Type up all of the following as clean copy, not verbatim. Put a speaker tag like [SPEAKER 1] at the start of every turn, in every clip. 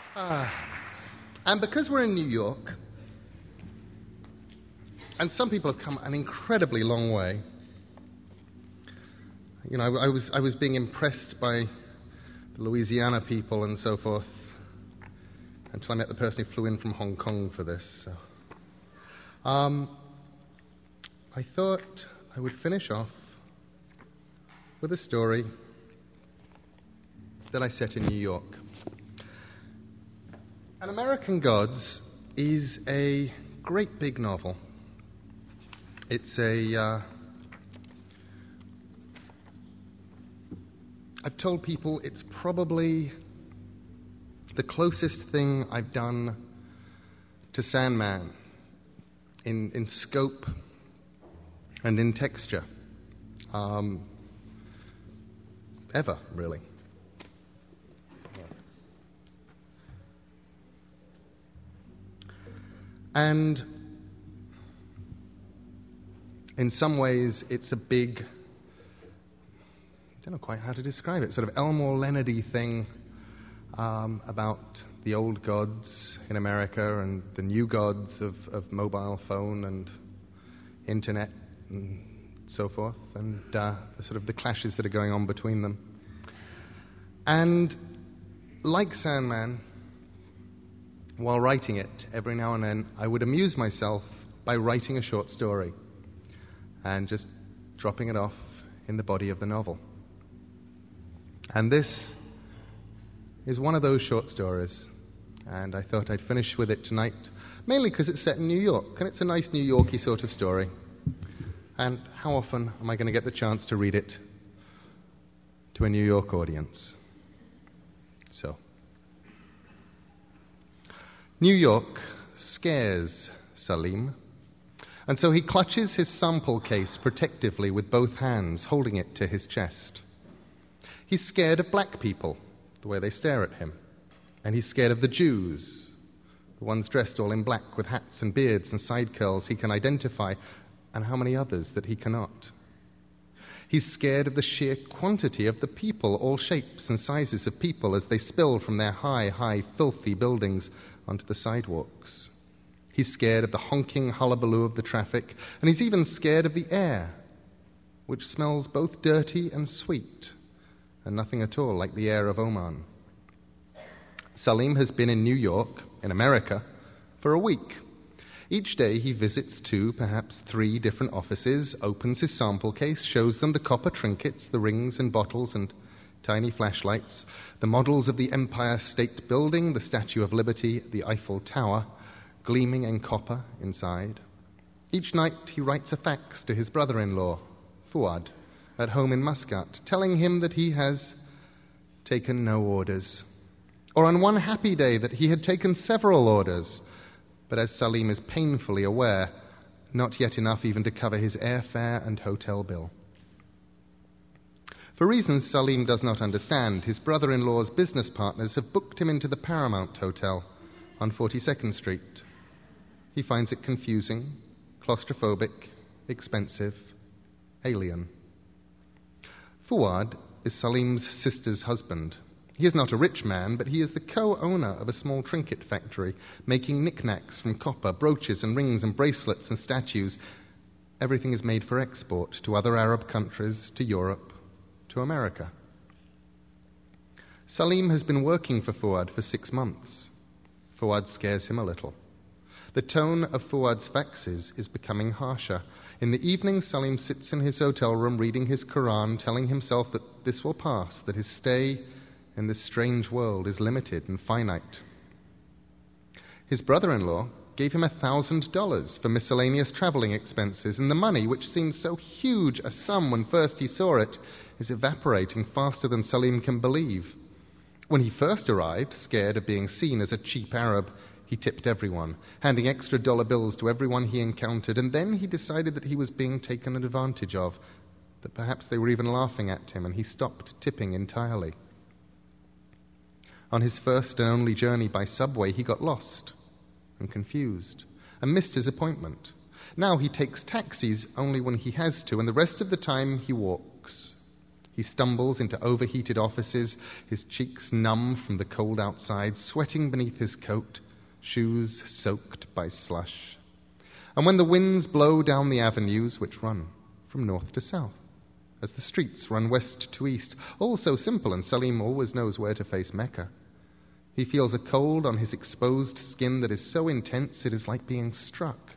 [SPEAKER 1] And because we're in New York, and some people have come an incredibly long way. You know, I was being impressed by the Louisiana people and so forth, until I met the person who flew in from Hong Kong for this. So, I thought I would finish off with a story that I set in New York. An American Gods is a great big novel. It's I've told people it's probably the closest thing I've done to Sandman in scope and in texture. Ever, really. And in some ways, it's a big, I don't know quite how to describe it, sort of Elmore Leonard-y thing about the old gods in America and the new gods of mobile phone and internet and so forth, and the sort of the clashes that are going on between them. And like Sandman, while writing it, every now and then, I would amuse myself by writing a short story and just dropping it off in the body of the novel. And this is one of those short stories, and I thought I'd finish with it tonight, mainly because it's set in New York, and it's a nice New York-y sort of story. And how often am I going to get the chance to read it to a New York audience? So, New York scares Salim, and so he clutches his sample case protectively with both hands, holding it to his chest. He's scared of black people, the way they stare at him, and he's scared of the Jews, the ones dressed all in black with hats and beards and side curls he can identify, and how many others that he cannot. He's scared of the sheer quantity of the people, all shapes and sizes of people, as they spill from their high, filthy buildings onto the sidewalks. He's scared of the honking hullabaloo of the traffic, and he's even scared of the air, which smells both dirty and sweet, and nothing at all like the air of Oman. Salim has been in New York, in America, for a week. Each day he visits 2, perhaps 3 different offices, opens his sample case, shows them the copper trinkets, the rings and bottles and tiny flashlights, the models of the Empire State Building, the Statue of Liberty, the Eiffel Tower, gleaming in copper inside. Each night he writes a fax to his brother-in-law, Fuad, at home in Muscat, telling him that he has taken no orders. Or on one happy day that he had taken several orders, but as Salim is painfully aware, not yet enough even to cover his airfare and hotel bill. For reasons Salim does not understand, his brother-in-law's business partners have booked him into the Paramount Hotel on 42nd Street. He finds it confusing, claustrophobic, expensive, alien. Fuad is Salim's sister's husband. He is not a rich man, but he is the co-owner of a small trinket factory, making knickknacks from copper, brooches and rings and bracelets and statues. Everything is made for export to other Arab countries, to Europe, to America. Salim has been working for Fuad for 6 months. Fuad scares him a little. The tone of Fuad's faxes is becoming harsher. In the evening, Salim sits in his hotel room reading his Quran, telling himself that this will pass, that his stay in this strange world is limited and finite. His brother-in-law gave him $1,000 for miscellaneous traveling expenses, and the money, which seemed so huge a sum when first he saw it, is evaporating faster than Salim can believe. When he first arrived, scared of being seen as a cheap Arab, he tipped everyone, handing extra dollar bills to everyone he encountered, and then he decided that he was being taken advantage of, that perhaps they were even laughing at him, and he stopped tipping entirely. On his first and only journey by subway, he got lost and confused and missed his appointment. Now he takes taxis only when he has to, and the rest of the time he walks. He stumbles into overheated offices, his cheeks numb from the cold outside, sweating beneath his coat, shoes soaked by slush. And when the winds blow down the avenues which run from north to south, as the streets run west to east, all so simple, and Salim always knows where to face Mecca, he feels a cold on his exposed skin that is so intense it is like being struck.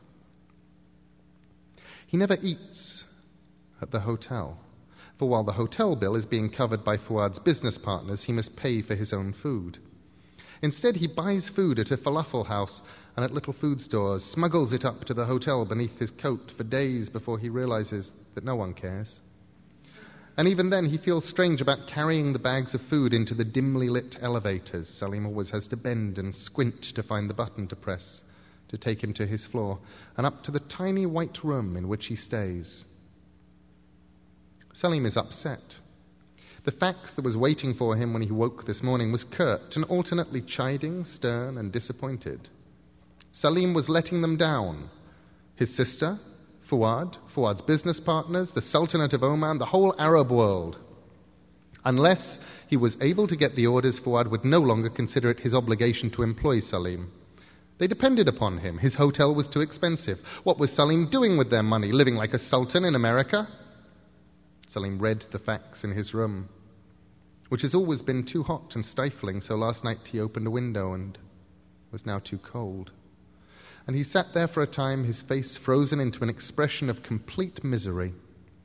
[SPEAKER 1] He never eats at the hotel, for while the hotel bill is being covered by Fuad's business partners, he must pay for his own food. Instead, he buys food at a falafel house and at little food stores, smuggles it up to the hotel beneath his coat for days before he realizes that no one cares. And even then, he feels strange about carrying the bags of food into the dimly lit elevators. Salim always has to bend and squint to find the button to press, to take him to his floor, and up to the tiny white room in which he stays. Salim is upset. The fact that was waiting for him when he woke this morning was curt and alternately chiding, stern, and disappointed. Salim was letting them down. His sister, Fuad's business partners, the Sultanate of Oman, the whole Arab world. Unless he was able to get the orders, Fuad would no longer consider it his obligation to employ Salim. They depended upon him. His hotel was too expensive. What was Salim doing with their money, living like a sultan in America? Salim read the facts in his room, which has always been too hot and stifling, so last night he opened a window and was now too cold. And he sat there for a time, his face frozen into an expression of complete misery.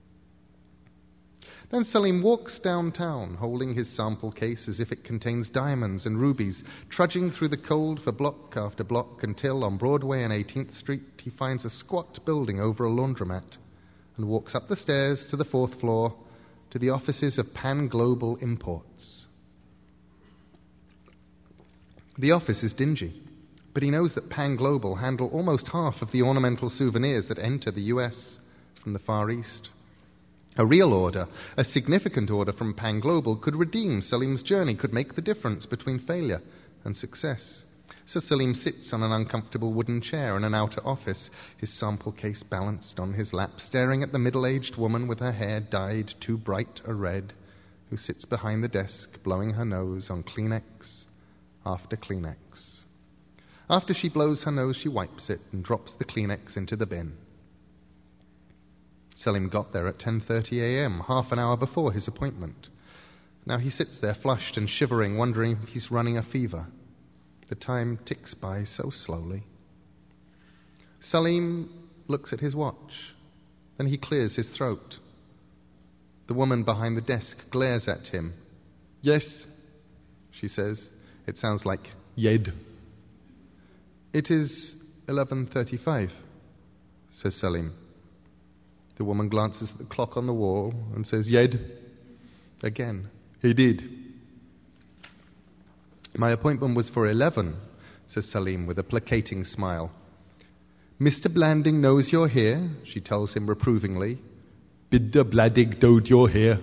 [SPEAKER 1] Then Salim walks downtown, holding his sample case as if it contains diamonds and rubies, trudging through the cold for block after block until, on Broadway and 18th Street, he finds a squat building over a laundromat and walks up the stairs to the 4th floor to the offices of Pan Global Imports. The office is dingy, but he knows that Pan Global handle almost half of the ornamental souvenirs that enter the US from the Far East. A real order, a significant order from Pan Global could redeem Salim's journey, could make the difference between failure and success. So Salim sits on an uncomfortable wooden chair in an outer office, his sample case balanced on his lap, staring at the middle-aged woman with her hair dyed too bright a red, who sits behind the desk, blowing her nose on Kleenex after Kleenex. After she blows her nose, she wipes it and drops the Kleenex into the bin. Salim got there at 10:30 a.m., half an hour before his appointment. Now he sits there flushed and shivering, wondering if he's running a fever. The time ticks by so slowly. Salim looks at his watch. Then he clears his throat. The woman behind the desk glares at him. "Yes," she says. It sounds like "Yed." "It is 11:35, says Salim. The woman glances at the clock on the wall and says, "Yed." Again. "He did." "My appointment was for 11, says Salim with a placating smile. "Mr. Blanding knows you're here," she tells him reprovingly. "Bidda Bladig dod you're here."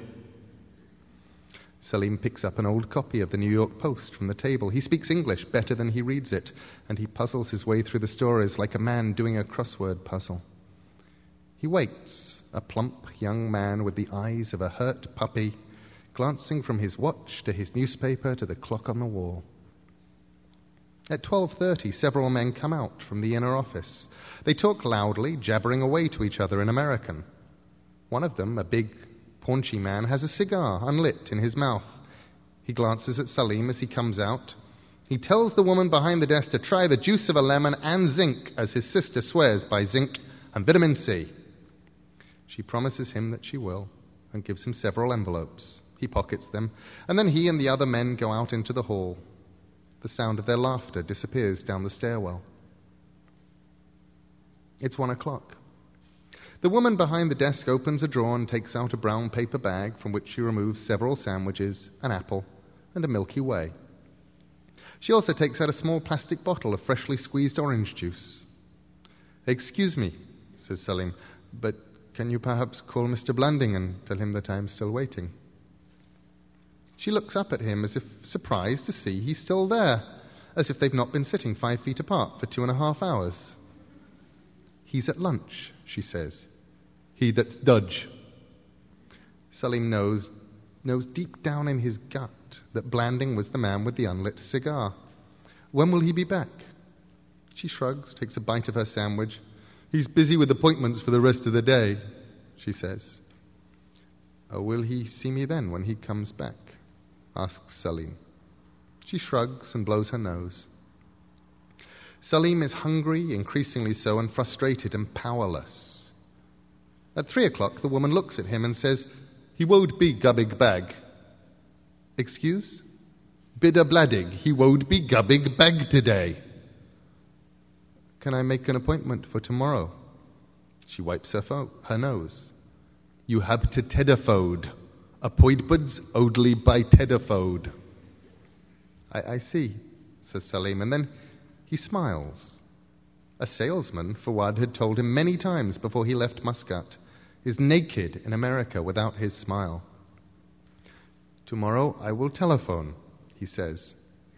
[SPEAKER 1] Salim picks up an old copy of the New York Post from the table. He speaks English better than he reads it, and he puzzles his way through the stories like a man doing a crossword puzzle. He waits, a plump young man with the eyes of a hurt puppy, glancing from his watch to his newspaper to the clock on the wall. At 12:30, several men come out from the inner office. They talk loudly, jabbering away to each other in American. One of them, a big, paunchy man, has a cigar unlit in his mouth. He glances at Salim as he comes out. He tells the woman behind the desk to try the juice of a lemon and zinc, as his sister swears by zinc and vitamin C. She promises him that she will and gives him several envelopes. He pockets them, and then he and the other men go out into the hall. The sound of their laughter disappears down the stairwell. It's 1:00. The woman behind the desk opens a drawer and takes out a brown paper bag from which she removes several sandwiches, an apple, and a Milky Way. She also takes out a small plastic bottle of freshly squeezed orange juice. "Excuse me," says Salim, "but can you perhaps call Mr. Blanding and tell him that I am still waiting?" She looks up at him as if surprised to see he's still there, as if they've not been sitting 5 feet apart for 2.5 hours. "He's at lunch," she says. "He that dudge." Salim knows knows deep down in his gut that Blanding was the man with the unlit cigar. When will he be back? She shrugs, takes a bite of her sandwich. He's busy with appointments for the rest of the day, she says. Oh, will he see me then when he comes back? Asks Salim. She shrugs and blows her nose. Salim is hungry, increasingly so, and frustrated and powerless. At 3:00, the woman looks at him and says, "He won't be gubbig bag." Excuse? Bidder bladig, he won't be gubbig bag today. Can I make an appointment for tomorrow? She wipes her nose. You have to tedafode. Appointments only by tedafode. I see, says Salim, and then he smiles. A salesman, Fawad had told him many times before he left Muscat, is naked in America without his smile. Tomorrow I will telephone, he says.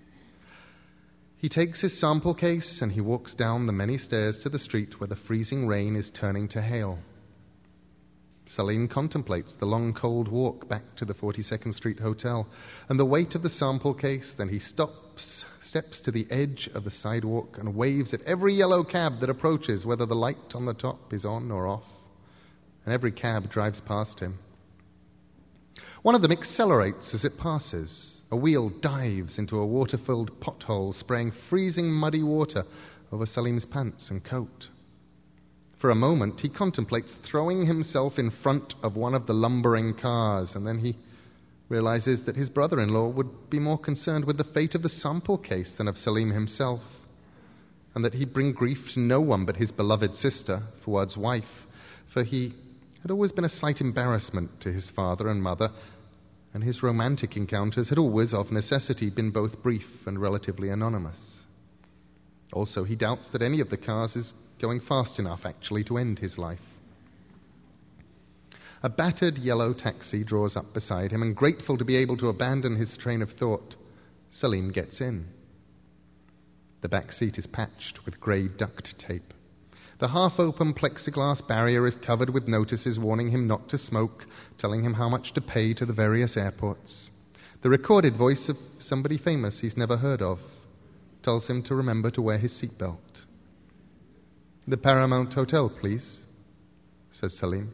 [SPEAKER 1] He takes his sample case and he walks down the many stairs to the street where the freezing rain is turning to hail. Salim contemplates the long, cold walk back to the 42nd Street Hotel and the weight of the sample case. Then he steps to the edge of the sidewalk and waves at every yellow cab that approaches, whether the light on the top is on or off. And every cab drives past him. One of them accelerates as it passes. A wheel dives into a water-filled pothole, spraying freezing muddy water over Salim's pants and coat. For a moment, he contemplates throwing himself in front of one of the lumbering cars, and then he realizes that his brother-in-law would be more concerned with the fate of the sample case than of Salim himself, and that he'd bring grief to no one but his beloved sister, Fuad's wife, for he had always been a slight embarrassment to his father and mother, and his romantic encounters had always, of necessity, been both brief and relatively anonymous. Also, he doubts that any of the cars is going fast enough, actually, to end his life. A battered yellow taxi draws up beside him, and grateful to be able to abandon his train of thought, Salim gets in. The back seat is patched with grey duct tape. The half-open plexiglass barrier is covered with notices warning him not to smoke, telling him how much to pay to the various airports. The recorded voice of somebody famous he's never heard of tells him to remember to wear his seatbelt. The Paramount Hotel, please, says Salim.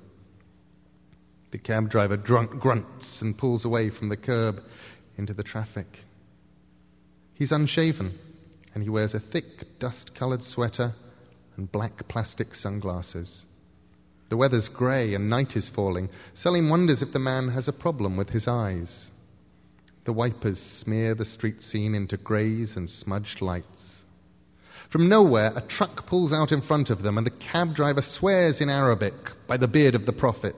[SPEAKER 1] The cab driver grunts and pulls away from the curb into the traffic. He's unshaven, and he wears a thick, dust-coloured sweater and black plastic sunglasses. The weather's grey and night is falling. Salim wonders if the man has a problem with his eyes. The wipers smear the street scene into greys and smudged lights. From nowhere, a truck pulls out in front of them, and the cab driver swears in Arabic by the beard of the Prophet.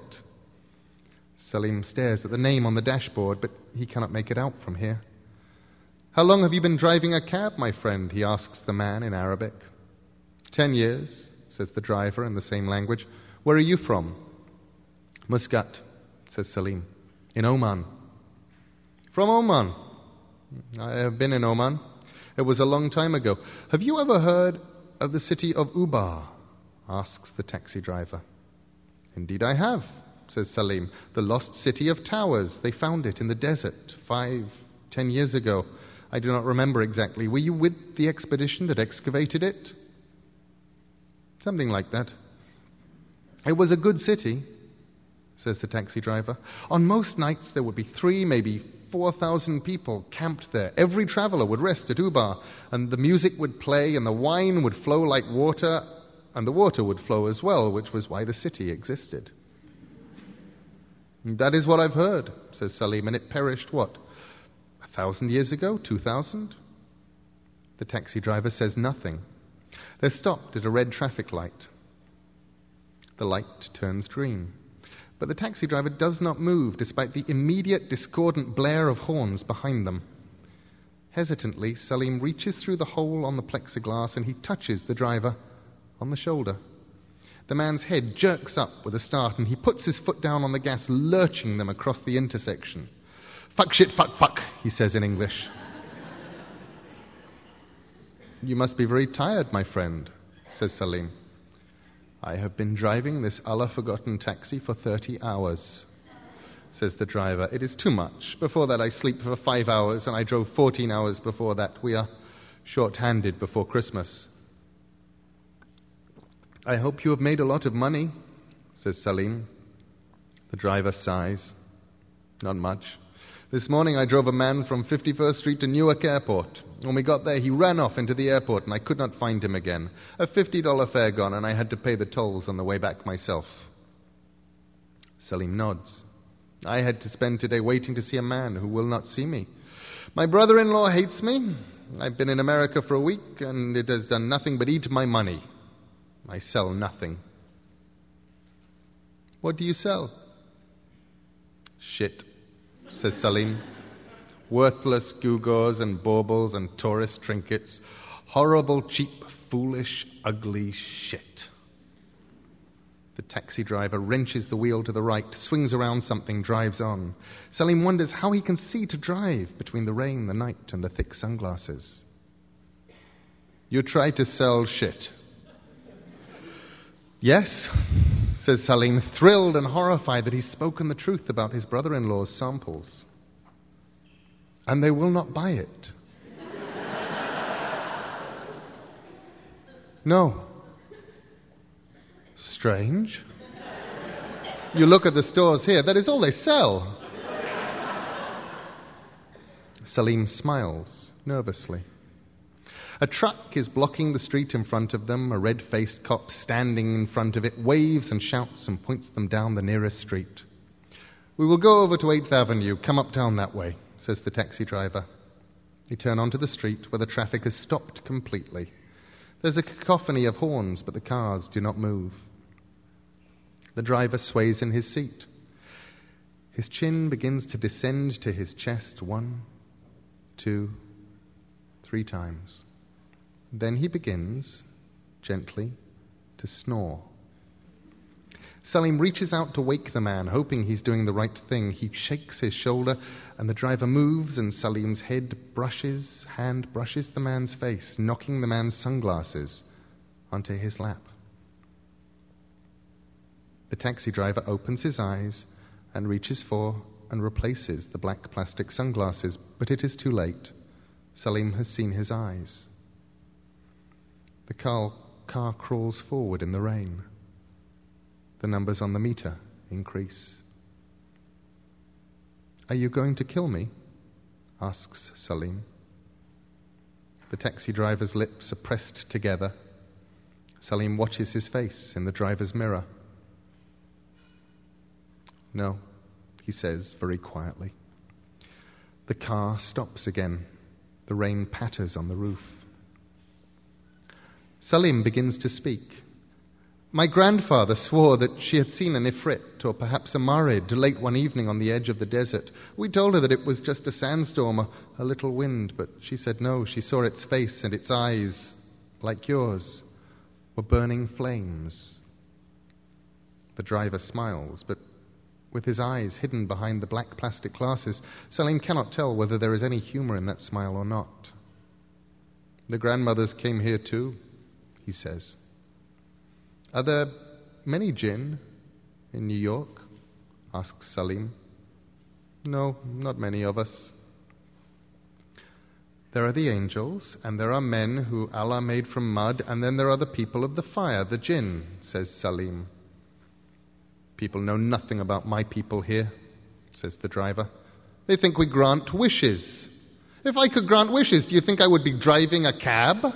[SPEAKER 1] Salim stares at the name on the dashboard, but he cannot make it out from here. How long have you been driving a cab, my friend? He asks the man in Arabic. 10 years, says the driver in the same language. Where are you from? Muscat, says Salim. In Oman. From Oman? I have been in Oman. It was a long time ago. Have you ever heard of the city of Uba? Asks the taxi driver. Indeed I have, says Salim. The lost city of towers. They found it in the desert 5-10 years ago. I do not remember exactly. Were you with the expedition that excavated it? Something like that. It was a good city, says the taxi driver. On most nights there would be 3, maybe 4,000 people camped there. Every traveler would rest at Uba, and the music would play, and the wine would flow like water, and the water would flow as well, which was why the city existed. That is what I've heard, says Salim, and it perished, what, 1,000 years ago? 2,000? The taxi driver says nothing. They're stopped at a red traffic light. The light turns green. But the taxi driver does not move despite the immediate discordant blare of horns behind them. Hesitantly, Salim reaches through the hole on the plexiglass and he touches the driver on the shoulder. The man's head jerks up with a start and he puts his foot down on the gas, lurching them across the intersection. Fuck shit, fuck, he says in English. You must be very tired, my friend, says Salim. I have been driving this Allah-forgotten taxi for 30 hours, says the driver. "It is too much. Before that I sleep for 5 hours, and I drove 14 hours before that. We are short-handed before Christmas." "I hope you have made a lot of money," says Salim. The driver sighs. "Not much. This morning I drove a man from 51st Street to Newark Airport. When we got there, he ran off into the airport and I could not find him again. A $50 fare gone, and I had to pay the tolls on the way back myself." Salim nods. "I had to spend today waiting to see a man who will not see me. My brother-in-law hates me. I've been in America for a week, and it has done nothing but eat my money. I sell nothing." "What do you sell?" "Shit," says Salim. "Worthless gewgaws and baubles and tourist trinkets. Horrible, cheap, foolish, ugly shit." The taxi driver wrenches the wheel to the right, swings around something, drives on. Salim wonders how he can see to drive between the rain, the night, and the thick sunglasses. "You try to sell shit." "Yes," says Salim, thrilled and horrified that he's spoken the truth about his brother-in-law's samples. "And they will not buy it." "No." "Strange. You look at the stores here, that is all they sell." Salim smiles nervously. A truck is blocking the street in front of them. A red-faced cop standing in front of it waves and shouts and points them down the nearest street. "We will go over to 8th Avenue. Come up down that way," says the taxi driver. They turn onto the street where the traffic has stopped completely. There's a cacophony of horns, but the cars do not move. The driver sways in his seat. His chin begins to descend to his chest 1, 2, 3 times. Then he begins, gently, to snore. Salim reaches out to wake the man, hoping he's doing the right thing. He shakes his shoulder, and the driver moves, and Salim's hand brushes the man's face, knocking the man's sunglasses onto his lap. The taxi driver opens his eyes and reaches for and replaces the black plastic sunglasses, but it is too late. Salim has seen his eyes. The car crawls forward in the rain. The numbers on the meter increase. "Are you going to kill me?" asks Salim. The taxi driver's lips are pressed together. Salim watches his face in the driver's mirror. "No," he says very quietly. The car stops again. The rain patters on the roof. Salim begins to speak. "My grandfather swore that she had seen an ifrit, or perhaps a marid, late one evening on the edge of the desert. We told her that it was just a sandstorm, a little wind, but she said no, she saw its face, and its eyes, like yours, were burning flames." The driver smiles, but with his eyes hidden behind the black plastic glasses, Salim cannot tell whether there is any humor in that smile or not. "The grandmothers came here too," he says. "Are there many jinn in New York?" asks Salim. "No, not many of us." "There are the angels, and there are men who Allah made from mud, and then there are the people of the fire, the jinn," says Salim. "People know nothing about my people here," says the driver. "They think we grant wishes. If I could grant wishes, do you think I would be driving a cab?"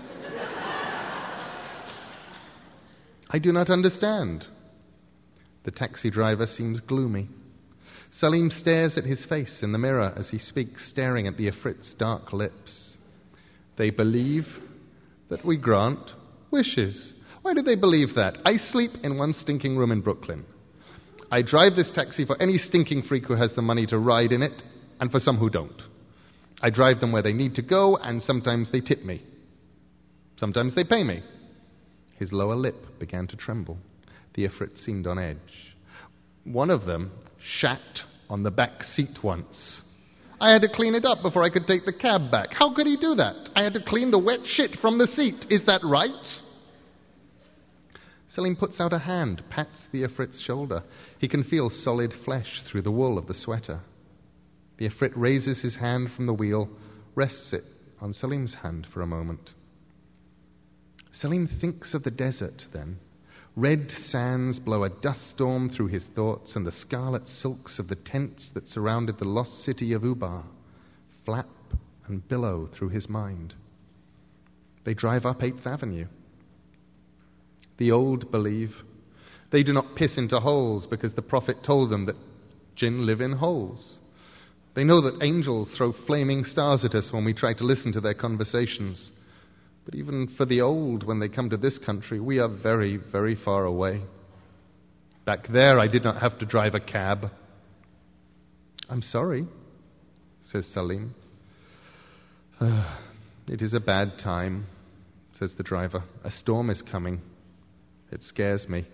[SPEAKER 1] "I do not understand." The taxi driver seems gloomy. Salim stares at his face in the mirror as he speaks, staring at the ifrit's dark lips. "They believe that we grant wishes." Why do they believe that? I sleep in one stinking room in Brooklyn. I drive this taxi for any stinking freak who has the money to ride in it, and for some who don't. I drive them where they need to go, and sometimes they tip me. Sometimes they pay me. His lower lip began to tremble. The ifrit seemed on edge. "One of them shat on the back seat once. I had to clean it up before I could take the cab back. How could he do that? I had to clean the wet shit from the seat. Is that right?" Salim puts out a hand, pats the Ifrit's shoulder. He can feel solid flesh through the wool of the sweater. The Ifrit raises his hand from the wheel, rests it on Salim's hand for a moment. Salim thinks of the desert then. Red sands blow a dust storm through his thoughts, and the scarlet silks of the tents that surrounded the lost city of Ubar flap and billow through his mind. They drive up 8th Avenue. The old believe. They do not piss into holes because the Prophet told them that jinn live in holes. They know that angels throw flaming stars at us when we try to listen to their conversations. But even for the old, when they come to this country, we are very, very far away. Back there, I did not have to drive a cab. I'm sorry, says Salim. It is a bad time, says the driver. A storm is coming. It scares me.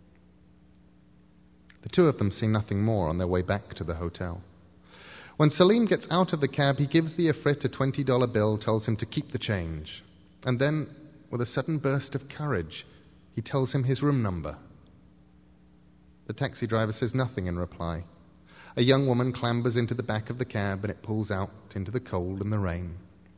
[SPEAKER 1] The two of them see nothing more on their way back to the hotel. When Salim gets out of the cab, he gives the Ifrit a $20 bill, tells him to keep the change. And then, with a sudden burst of courage, he tells him his room number. The taxi driver says nothing in reply. A young woman clambers into the back of the cab and it pulls out into the cold and the rain.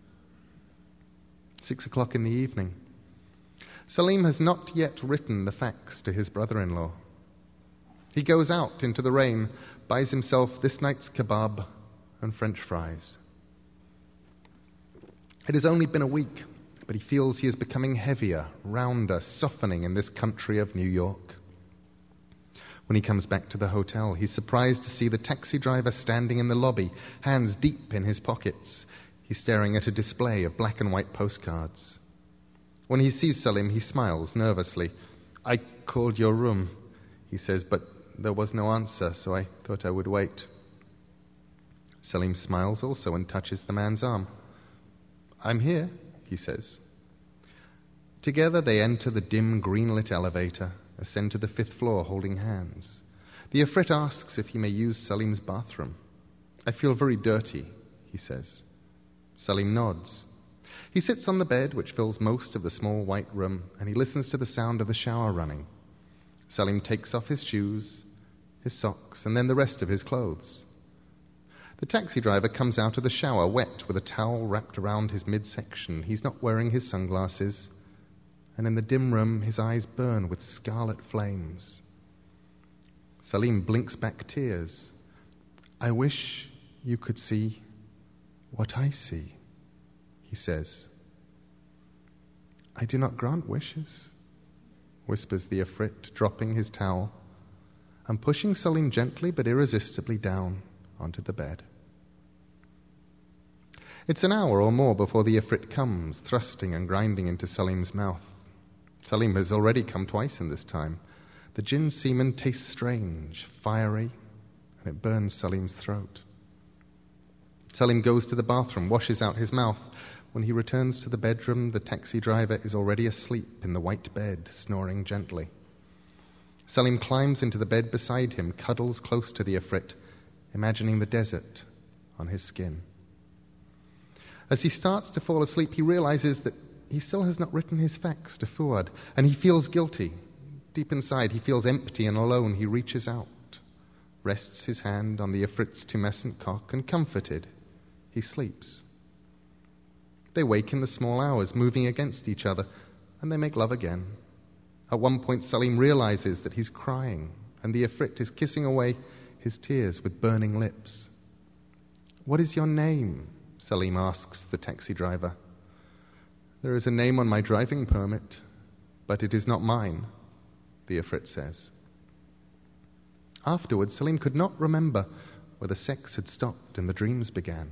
[SPEAKER 1] 6 o'clock in the evening. Salim has not yet written the fax to his brother-in-law. He goes out into the rain, buys himself this night's kebab and French fries. It has only been a week, but he feels he is becoming heavier, rounder, softening in this country of New York. When he comes back to the hotel, he's surprised to see the taxi driver standing in the lobby, hands deep in his pockets. He's staring at a display of black and white postcards. When he sees Salim, he smiles nervously. I called your room, he says, but there was no answer, so I thought I would wait. Salim smiles also and touches the man's arm. I'm here, he says. Together they enter the dim green-lit elevator, ascend to the 5th floor holding hands. The Ifrit asks if he may use Salim's bathroom. I feel very dirty, he says. Salim nods. He sits on the bed, which fills most of the small white room, and he listens to the sound of the shower running. Salim takes off his shoes, his socks, and then the rest of his clothes. The taxi driver comes out of the shower wet with a towel wrapped around his midsection. He's not wearing his sunglasses, and in the dim room his eyes burn with scarlet flames. Salim blinks back tears. I wish you could see what I see, he says. I do not grant wishes, whispers the Ifrit, dropping his towel and pushing Salim gently but irresistibly down onto the bed. It's an hour or more before the Ifrit comes, thrusting and grinding into Salim's mouth. Salim has already come twice in this time. The jinn semen tastes strange, fiery, and it burns Salim's throat. Salim goes to the bathroom, washes out his mouth. When he returns to the bedroom, the taxi driver is already asleep in the white bed, snoring gently. Salim climbs into the bed beside him, cuddles close to the Ifrit, imagining the desert on his skin. As he starts to fall asleep, he realizes that he still has not written his fax to Fuad, and he feels guilty. Deep inside, he feels empty and alone. He reaches out, rests his hand on the Ifrit's tumescent cock, and comforted, he sleeps. They wake in the small hours, moving against each other, and they make love again. At one point, Salim realizes that he's crying, and the Ifrit is kissing away his tears with burning lips. What is your name? Salim asks the taxi driver. There is a name on my driving permit, but it is not mine, the Ifrit says. Afterwards, Salim could not remember whether sex had stopped and the dreams began.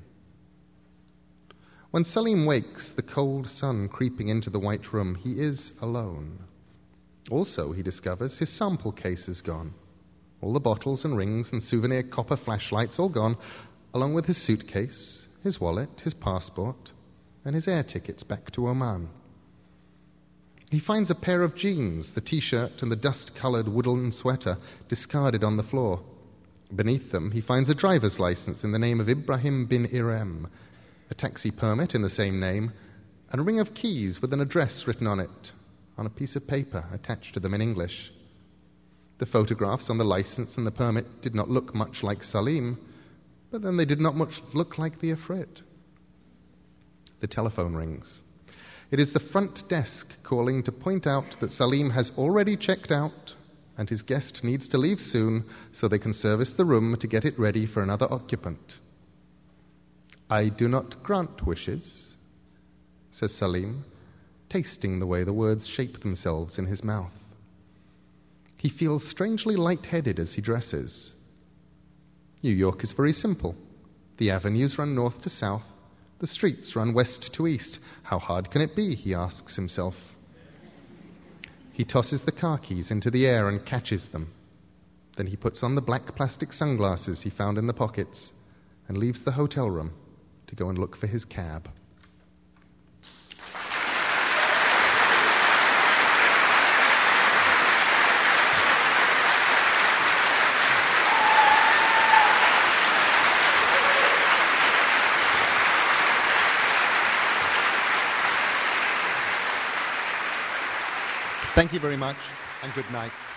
[SPEAKER 1] When Salim wakes, the cold sun creeping into the white room, he is alone. Also, he discovers, his sample case is gone. All the bottles and rings and souvenir copper flashlights all gone, along with his suitcase, his wallet, his passport, and his air tickets back to Oman. He finds a pair of jeans, the T-shirt and the dust-colored woolen sweater discarded on the floor. Beneath them, he finds a driver's license in the name of Ibrahim bin Irem, a taxi permit in the same name, and a ring of keys with an address written on it, on a piece of paper attached to them in English. The photographs on the license and the permit did not look much like Salim, but then they did not much look like the Ifrit. The telephone rings. It is the front desk calling to point out that Salim has already checked out and his guest needs to leave soon so they can service the room to get it ready for another occupant. "I do not grant wishes," says Salim, tasting the way the words shape themselves in his mouth. He feels strangely light-headed as he dresses. New York is very simple. The avenues run north to south. The streets run west to east. How hard can it be, he asks himself. He tosses the car keys into the air and catches them. Then he puts on the black plastic sunglasses he found in the pockets and leaves the hotel room to go and look for his cab. Thank you very much, and good night.